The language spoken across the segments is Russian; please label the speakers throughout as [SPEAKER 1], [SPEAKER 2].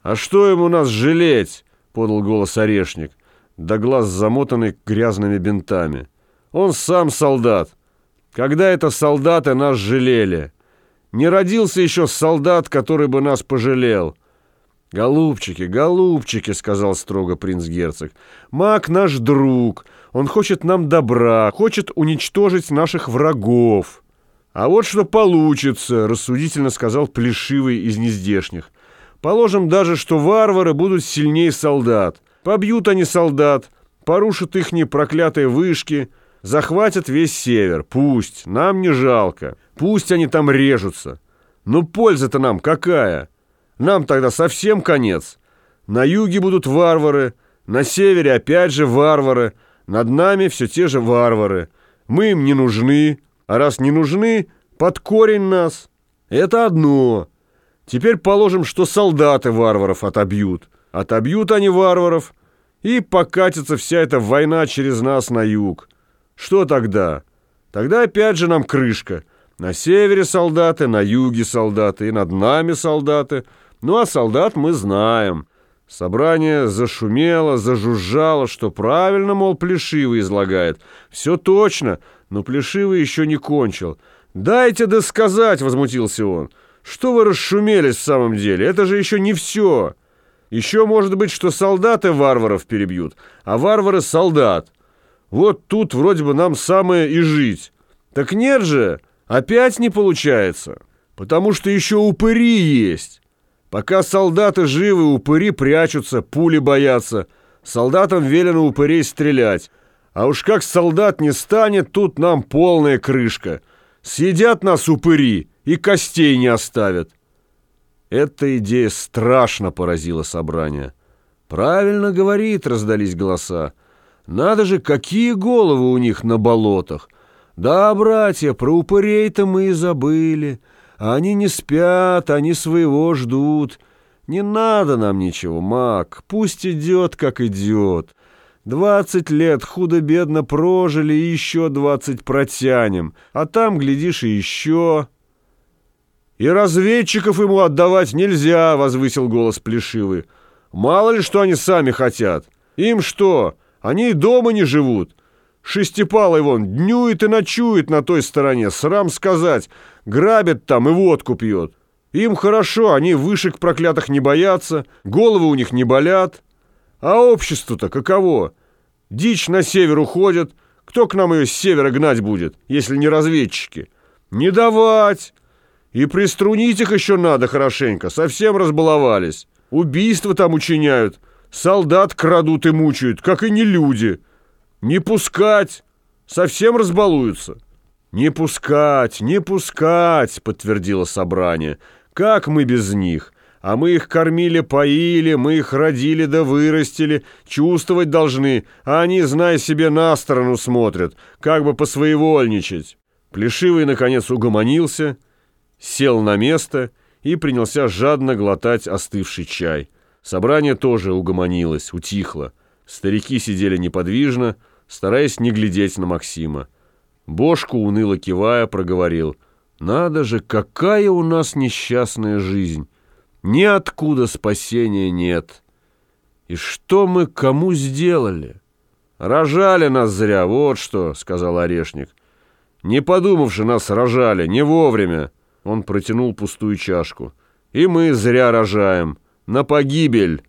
[SPEAKER 1] «А что ему нас жалеть?» — подал голос Орешник, до глаз замотанный грязными бинтами. «Он сам солдат. Когда это солдаты нас жалели? Не родился еще солдат, который бы нас пожалел». «Голубчики, голубчики», — сказал строго принц-герцог, — «маг наш друг, он хочет нам добра, хочет уничтожить наших врагов». «А вот что получится», — рассудительно сказал Плешивый из нездешних. «Положим даже, что варвары будут сильнее солдат. Побьют они солдат, порушат ихние проклятые вышки, захватят весь север. Пусть, нам не жалко. Пусть они там режутся. Но польза-то нам какая? Нам тогда совсем конец. На юге будут варвары, на севере опять же варвары, над нами все те же варвары. Мы им не нужны, а раз не нужны, под корень нас. Это одно. Теперь положим, что солдаты варваров отобьют. Отобьют они варваров, и покатится вся эта война через нас на юг. Что тогда? Тогда опять же нам крышка. На севере солдаты, на юге солдаты, и над нами солдаты. Ну, а солдат мы знаем». Собрание зашумело, зажужжало, что правильно, мол, Плешивый излагает. Все точно, но Плешивый еще не кончил. «Дайте досказать», — возмутился он. «Что вы расшумелись в самом деле? Это же еще не все. Еще может быть, что солдаты варваров перебьют, а варвары солдат. Вот тут вроде бы нам самое и жить. Так нет же, опять не получается, потому что еще упыри есть. Пока солдаты живы, упыри прячутся, пули боятся. Солдатам велено упырей стрелять. А уж как солдат не станет, тут нам полная крышка. Съедят нас упыри и костей не оставят». Эта идея страшно поразила собрание. «Правильно говорит», — раздались голоса. «Надо же, какие головы у них на болотах! Да, братья, про упырей-то мы и забыли. Они не спят, они своего ждут. Не надо нам ничего, маг, пусть идет, как идет. 20 лет худо-бедно прожили, и еще 20 протянем, а там, глядишь, и еще...» «И разведчиков ему отдавать нельзя», — возвысил голос Плешивый. «Мало ли, что они сами хотят. Им что? Они и дома не живут. Шестипалый вон днюет и ночует на той стороне, срам сказать, грабит там и водку пьет. Им хорошо, они вышек проклятых не боятся, головы у них не болят. А обществу-то каково? Дичь на север уходит, кто к нам ее с севера гнать будет, если не разведчики? Не давать! И приструнить их еще надо хорошенько, совсем разбаловались. Убийства там учиняют, солдат крадут и мучают, как и не люди. Не пускать, совсем разбалуются». «Не пускать, не пускать», — подтвердило собрание. «Как мы без них? А мы их кормили, поили, мы их родили да вырастили, чувствовать должны, а они, зная себе, на сторону смотрят, как бы посвоевольничать». Плешивый, наконец, угомонился, сел на место и принялся жадно глотать остывший чай. Собрание тоже угомонилось, утихло. Старики сидели неподвижно, стараясь не глядеть на Максима. Бошку, уныло кивая, проговорил: «Надо же, какая у нас несчастная жизнь! Ниоткуда спасения нет! И что мы кому сделали?» «Рожали нас зря, вот что», — сказал Орешник. «Не подумавши, нас рожали, не вовремя». Он протянул пустую чашку. «И мы зря рожаем. На погибель.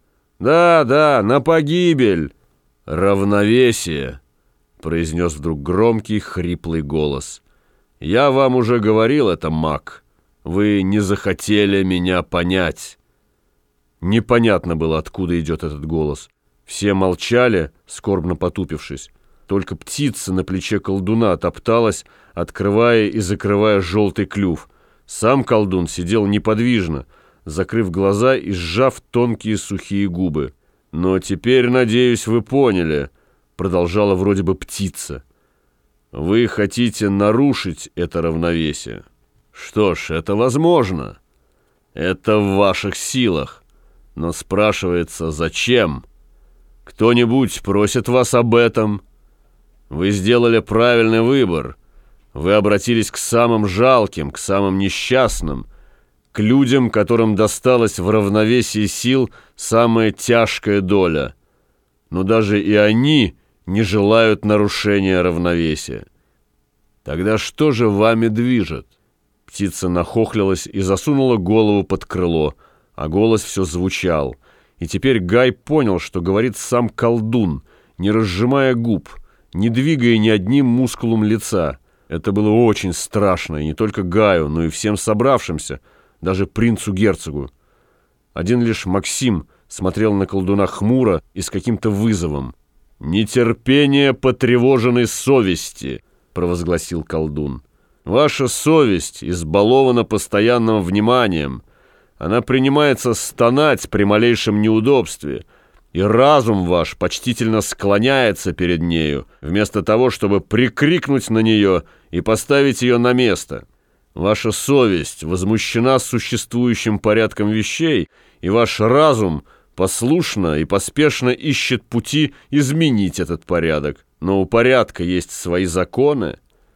[SPEAKER 1] Да, на погибель». «Равновесие», — произнес вдруг громкий, хриплый голос. «Я вам уже говорил это, маг. Вы не захотели меня понять». Непонятно было, откуда идет этот голос. Все молчали, скорбно потупившись. Только птица на плече колдуна топталась, открывая и закрывая желтый клюв. Сам колдун сидел неподвижно, закрыв глаза и сжав тонкие сухие губы. «Но теперь, надеюсь, вы поняли», — продолжала вроде бы птица. «Вы хотите нарушить это равновесие. Что ж, это возможно. Это в ваших силах. Но спрашивается, зачем? Кто-нибудь просит вас об этом? Вы сделали правильный выбор. Вы обратились к самым жалким, к самым несчастным, к к людям, которым досталась в равновесии сил самая тяжкая доля. Но даже и они не желают нарушения равновесия. Тогда что же вами движет? Птица нахохлилась и засунула голову под крыло, а голос все звучал. И теперь Гай понял, что говорит сам колдун, не разжимая губ, не двигая ни одним мускулом лица. Это было очень страшно, и не только Гаю, но и всем собравшимся, даже принцу-герцогу. Один лишь Максим смотрел на колдуна хмуро и с каким-то вызовом. «Нетерпение потревоженной совести», — провозгласил колдун. «Ваша совесть избалована постоянным вниманием. Она принимается стонать при малейшем неудобстве, и разум ваш почтительно склоняется перед нею, вместо того, чтобы прикрикнуть на нее и поставить ее на место. Ваша совесть возмущена существующим порядком вещей, и ваш разум послушно и поспешно ищет пути изменить этот порядок. Но у порядка есть свои законы.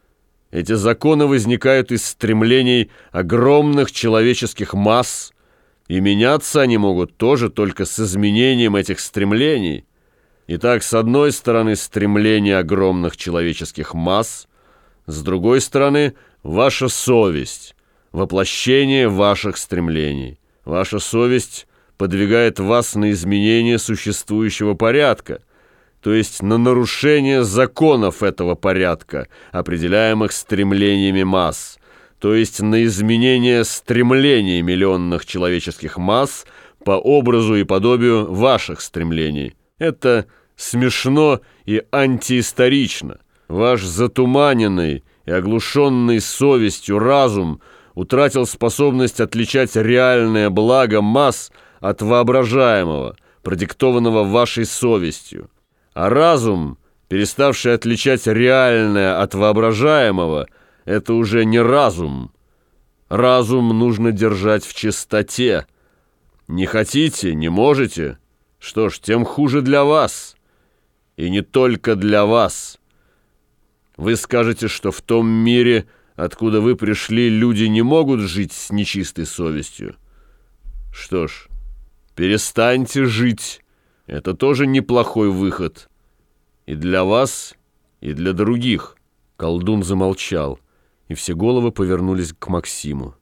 [SPEAKER 1] Эти законы возникают из стремлений огромных человеческих масс, и меняться они могут тоже только с изменением этих стремлений. Итак, с одной стороны стремление огромных человеческих масс, с другой стороны ваша совесть, воплощение ваших стремлений. Ваша совесть подвигает вас на изменение существующего порядка, то есть на нарушение законов этого порядка, определяемых стремлениями масс, то есть на изменение стремлений миллионных человеческих масс по образу и подобию ваших стремлений. Это смешно и антиисторично. Ваш затуманенный и оглушенный совестью разум утратил способность отличать реальное благо масс от воображаемого, продиктованного вашей совестью. А разум, переставший отличать реальное от воображаемого, это уже не разум. Разум нужно держать в чистоте. Не хотите, не можете? Что ж, тем хуже для вас. И не только для вас. Вы скажете, что в том мире, откуда вы пришли, люди не могут жить с нечистой совестью. Что ж, перестаньте жить. Это тоже неплохой выход. И для вас, и для других. Колдун замолчал, и все головы повернулись к Максиму.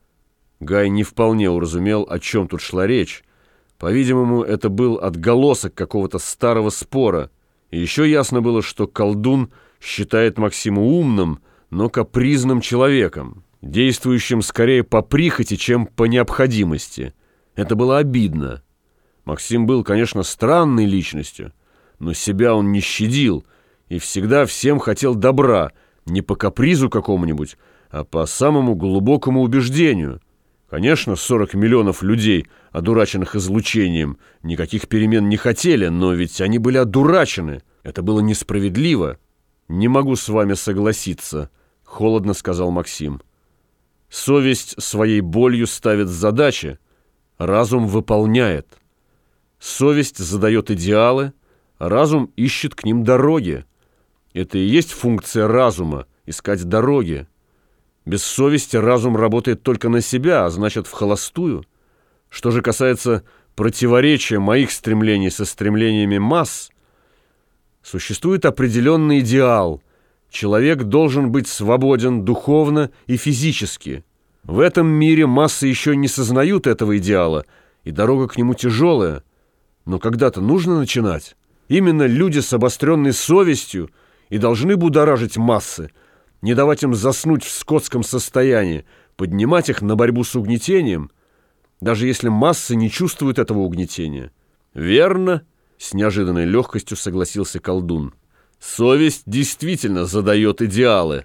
[SPEAKER 1] Гай не вполне уразумел, о чем тут шла речь. По-видимому, это был отголосок какого-то старого спора. И еще ясно было, что колдун считает Максима умным, но капризным человеком, действующим скорее по прихоти, чем по необходимости. Это было обидно. Максим был, конечно, странной личностью, но себя он не щадил и всегда всем хотел добра, не по капризу какому-нибудь, а по самому глубокому убеждению. Конечно, 40 миллионов людей, одураченных излучением, никаких перемен не хотели, но ведь они были одурачены. Это было несправедливо. «Не могу с вами согласиться», — холодно сказал Максим. «Совесть своей болью ставит задачи, разум выполняет. Совесть задает идеалы, разум ищет к ним дороги. Это и есть функция разума — искать дороги. Без совести разум работает только на себя, а значит, вхолостую. Что же касается противоречия моих стремлений со стремлениями масс, существует определенный идеал. Человек должен быть свободен духовно и физически. В этом мире массы еще не сознают этого идеала, и дорога к нему тяжелая. Но когда-то нужно начинать. Именно люди с обостренной совестью и должны будоражить массы, не давать им заснуть в скотском состоянии, поднимать их на борьбу с угнетением, даже если массы не чувствуют этого угнетения. «Верно», — с неожиданной легкостью согласился колдун. «Совесть действительно задает идеалы.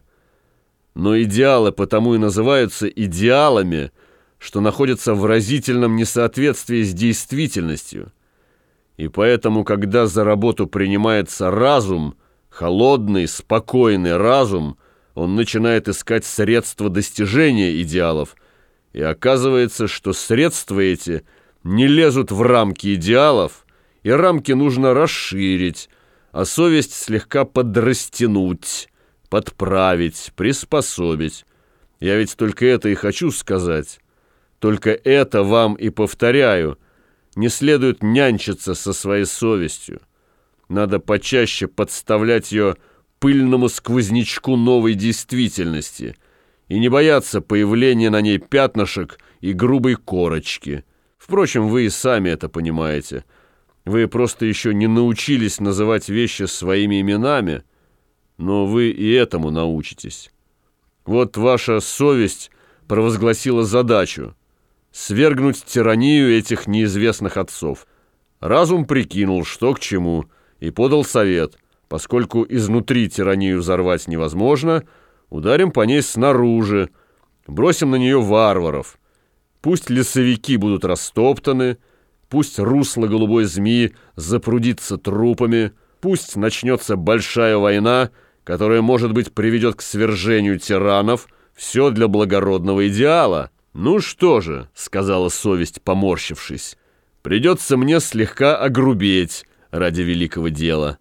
[SPEAKER 1] Но идеалы потому и называются идеалами, что находятся в разительном несоответствии с действительностью. И поэтому, когда за работу принимается разум, холодный, спокойный разум, он начинает искать средства достижения идеалов, и оказывается, что средства эти не лезут в рамки идеалов, и рамки нужно расширить, а совесть слегка подрастянуть, подправить, приспособить. Я ведь только это и хочу сказать. Только это вам и повторяю. Не следует нянчиться со своей совестью. Надо почаще подставлять ее пыльному сквознячку новой действительности и не бояться появления на ней пятнышек и грубой корочки. Впрочем, вы и сами это понимаете. Вы просто еще не научились называть вещи своими именами, но вы и этому научитесь. Вот ваша совесть провозгласила задачу — свергнуть тиранию этих неизвестных отцов. Разум прикинул, что к чему, и подал совет. Поскольку изнутри тиранию взорвать невозможно, ударим по ней снаружи, бросим на нее варваров. Пусть лесовики будут растоптаны, пусть русло голубой змеи запрудится трупами, пусть начнется большая война, которая, может быть, приведет к свержению тиранов. Все для благородного идеала. «Ну что же», — сказала совесть, поморщившись, — «придется мне слегка огрубеть ради великого дела».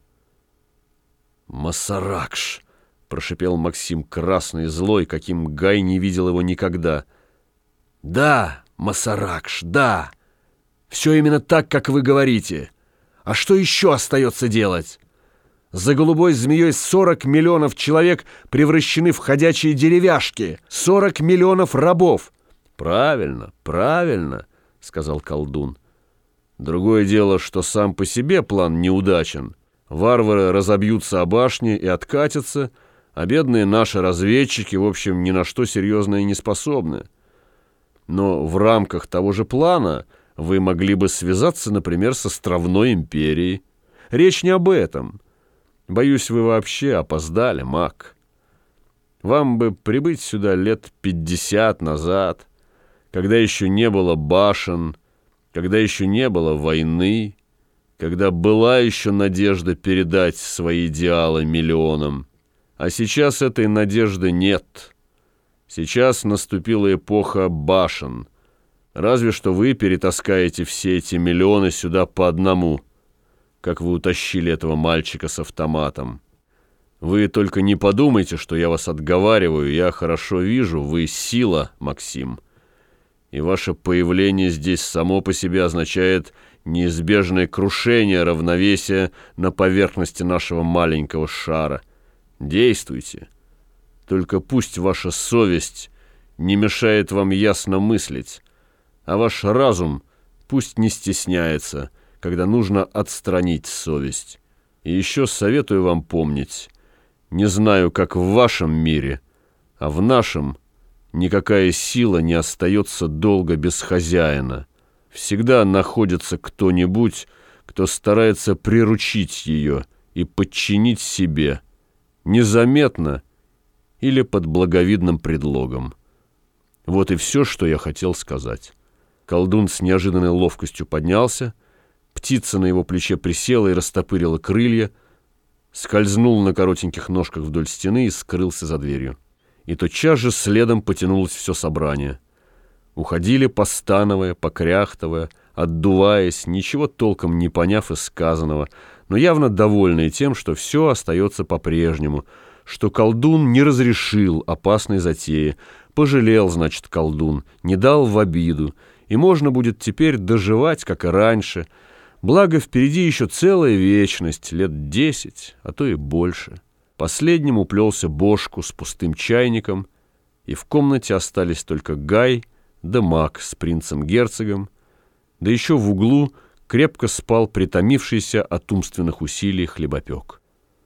[SPEAKER 1] «Масаракш», — прошипел Максим, красный и злой, каким Гай не видел его никогда. «Да, Масаракш, да. Все именно так, как вы говорите. А что еще остается делать? За голубой змеей 40 миллионов человек превращены в ходячие деревяшки, 40 миллионов рабов». «Правильно, правильно», — сказал колдун. «Другое дело, что сам по себе план неудачен. Варвары разобьются о башни и откатятся, а бедные наши разведчики, в общем, ни на что серьезное не способны. Но в рамках того же плана вы могли бы связаться, например, с Островной империей. Речь не об этом. Боюсь, вы вообще опоздали, маг. Вам бы прибыть сюда лет 50 назад, когда еще не было башен, когда еще не было войны, когда была еще надежда передать свои идеалы миллионам. А сейчас этой надежды нет. Сейчас наступила эпоха башен. Разве что вы перетаскаете все эти миллионы сюда по одному, как вы утащили этого мальчика с автоматом. Вы только не подумайте, что я вас отговариваю. Я хорошо вижу, вы сила, Максим. И ваше появление здесь само по себе означает неизбежное крушение равновесия на поверхности нашего маленького шара. Действуйте. Только пусть ваша совесть не мешает вам ясно мыслить, а ваш разум пусть не стесняется, когда нужно отстранить совесть. И еще советую вам помнить, не знаю, как в вашем мире, а в нашем никакая сила не остается долго без хозяина. Всегда находится кто-нибудь, кто старается приручить ее и подчинить себе, незаметно или под благовидным предлогом. Вот и все, что я хотел сказать. Колдун с неожиданной ловкостью поднялся, птица на его плече присела и растопырила крылья, скользнул на коротеньких ножках вдоль стены и скрылся за дверью. И тотчас же следом потянулось все собрание. Уходили, постановая, покряхтывая, отдуваясь, ничего толком не поняв из сказанного, но явно довольные тем, что все остается по-прежнему, что колдун не разрешил опасной затеи, пожалел, значит, колдун, не дал в обиду, и можно будет теперь доживать, как и раньше, благо впереди еще целая вечность, лет 10, а то и больше. Последним уплелся Бошку с пустым чайником, и в комнате остались только Гай да маг с принцем-герцогом, да еще в углу крепко спал притомившийся от умственных усилий хлебопек.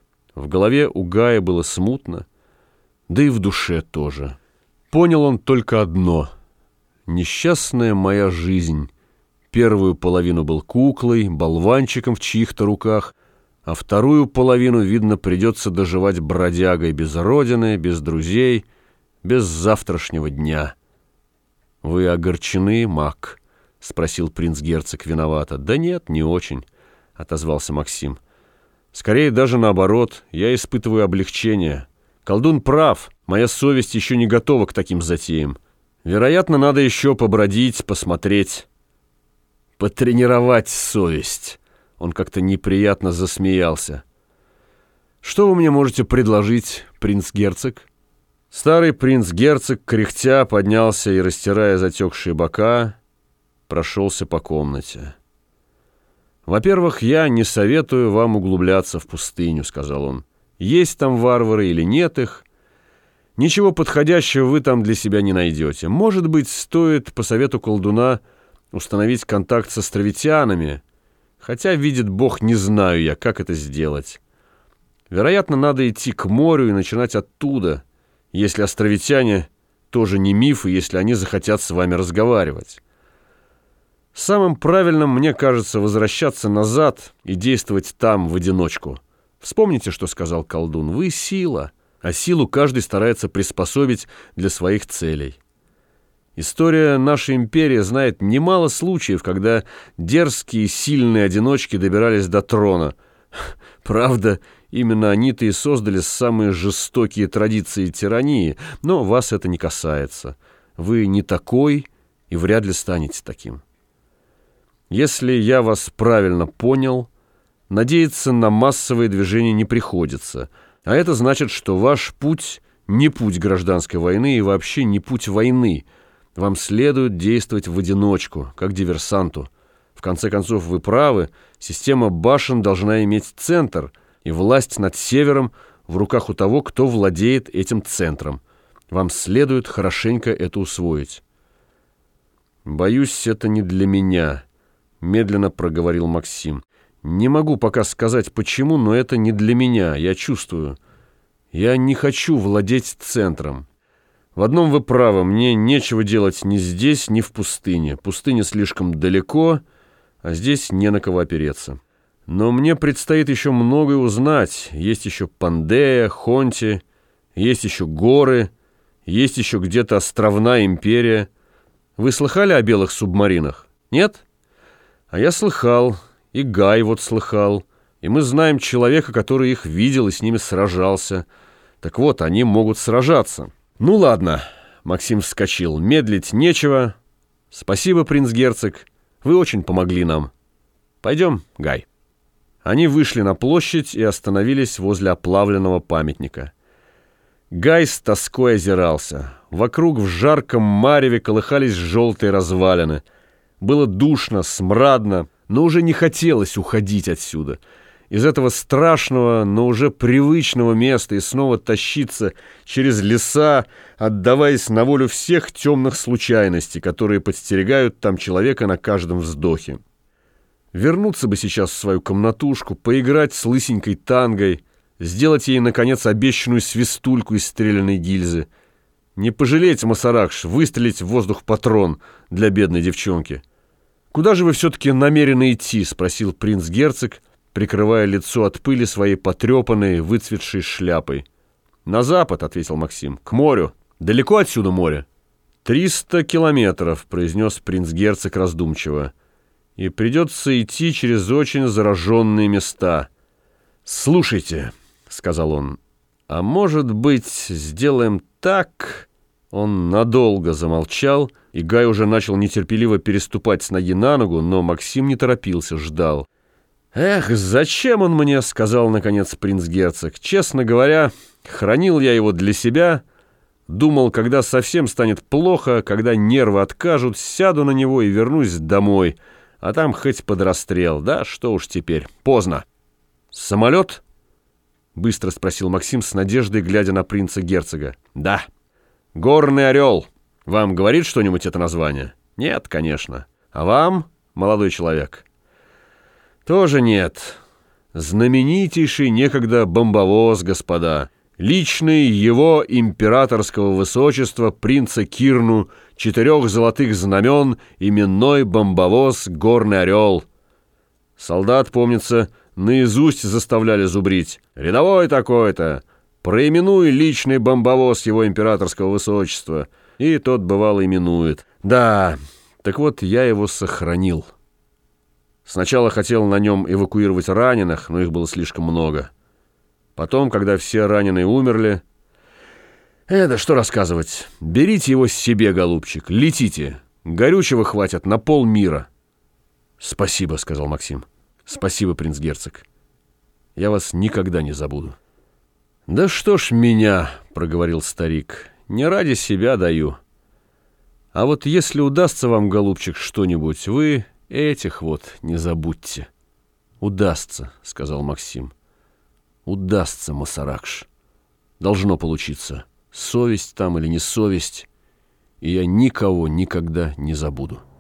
[SPEAKER 1] В голове у Гая было смутно, да и в душе тоже. Понял он только одно — несчастная моя жизнь. Первую половину был куклой, болванчиком в чьих-то руках, а вторую половину, видно, придется доживать бродягой без родины, без друзей, без завтрашнего дня. «Вы огорчены, маг?» — спросил принц-герцог виновато. «Да нет, не очень», — отозвался Максим. «Скорее даже наоборот, я испытываю облегчение. Колдун прав, моя совесть еще не готова к таким затеям. Вероятно, надо еще побродить, посмотреть, потренировать совесть». Он как-то неприятно засмеялся. «Что вы мне можете предложить, принц-герцог?» Старый принц-герцог, кряхтя, поднялся и, растирая затекшие бока, прошелся по комнате. «Во-первых, я не советую вам углубляться в пустыню», — сказал он. «Есть там варвары или нет их, ничего подходящего вы там для себя не найдете. Может быть, стоит по совету колдуна установить контакт с островитянами, хотя, видит Бог, не знаю я, как это сделать. Вероятно, надо идти к морю и начинать оттуда, если островитяне тоже не мифы, если они захотят с вами разговаривать. Самым правильным, мне кажется, возвращаться назад и действовать там в одиночку. Вспомните, что сказал колдун. Вы сила, а силу каждый старается приспособить для своих целей. История нашей империи знает немало случаев, когда дерзкие, сильные одиночки добирались до трона. Правда, именно они-то и создали самые жестокие традиции тирании, но вас это не касается. Вы не такой и вряд ли станете таким. Если я вас правильно понял, надеяться на массовые движения не приходится, а это значит, что ваш путь не путь гражданской войны и вообще не путь войны. Вам следует действовать в одиночку, как диверсанту. В конце концов, вы правы, система башен должна иметь центр, и власть над севером в руках у того, кто владеет этим центром. Вам следует хорошенько это усвоить. «Боюсь, это не для меня», — медленно проговорил Максим. «Не могу пока сказать, почему, но это не для меня, я чувствую. Я не хочу владеть центром. В одном вы правы, мне нечего делать ни здесь, ни в пустыне. Пустыня слишком далеко, а здесь не на кого опереться. Но мне предстоит еще многое узнать. Есть еще Пандея, Хонти, есть еще горы, есть еще где-то островная империя. Вы слыхали о белых субмаринах? Нет? А я слыхал, и Гай вот слыхал, и мы знаем человека, который их видел и с ними сражался. Так вот, они могут сражаться». «Ну ладно», — Максим вскочил, — «медлить нечего. Спасибо, принц-герцог, вы очень помогли нам. Пойдем, Гай». Они вышли на площадь и остановились возле оплавленного памятника. Гай с тоской озирался. Вокруг в жарком мареве колыхались желтые развалины. Было душно, смрадно, но уже не хотелось уходить отсюда. Из этого страшного, но уже привычного места и снова тащиться через леса, отдаваясь на волю всех темных случайностей, которые подстерегают там человека на каждом вздохе. Вернуться бы сейчас в свою комнатушку, поиграть с лысенькой Тангой, сделать ей, наконец, обещанную свистульку из стрелянной гильзы. Не пожалеть, Масаракш, выстрелить в воздух патрон для бедной девчонки. «Куда же вы все-таки намерены идти?» — спросил принц-герцог, прикрывая лицо от пыли своей потрепанной, выцветшей шляпой. «На запад», — ответил Максим, — «к морю. Далеко отсюда море?» 300 километров», — произнес принц-герцог раздумчиво. «И придется идти через очень зараженные места». «Слушайте», — сказал он, — «а может быть, сделаем так?» Он надолго замолчал, и Гай уже начал нетерпеливо переступать с ноги на ногу, но Максим не торопился, ждал. «Эх, зачем он мне?» — сказал, наконец, принц-герцог. «Честно говоря, хранил я его для себя. Думал, когда совсем станет плохо, когда нервы откажут, сяду на него и вернусь домой. А там хоть под расстрел. Да что уж теперь, поздно». «Самолет?» — быстро спросил Максим с надеждой, глядя на принца-герцога. «Да. Горный орел. Вам говорит что-нибудь это название?» «Нет, конечно. А вам, молодой человек?» «Тоже нет. Знаменитейший некогда бомбовоз, господа. Личный его императорского высочества принца Кирну, 4 золотых знамен, именной бомбовоз «Горный орел». Солдат, помнится, наизусть заставляли зубрить. «Рядовой такой-то, проименуй личный бомбовоз его императорского высочества». И тот, бывало, именует. Да, так вот я его сохранил. Сначала хотел на нем эвакуировать раненых, но их было слишком много. Потом, когда все раненые умерли... Это что рассказывать? Берите его себе, голубчик, летите. Горючего хватит на полмира. «Спасибо», — сказал Максим. «Спасибо, принц-герцог. Я вас никогда не забуду». «Да что ж меня», — проговорил старик, — не ради себя даю. А вот если удастся вам, голубчик, что-нибудь, вы этих вот не забудьте». «Удастся», — сказал Максим. «Удастся, Масаракш. Должно получиться. Совесть там или не совесть, и я никого никогда не забуду».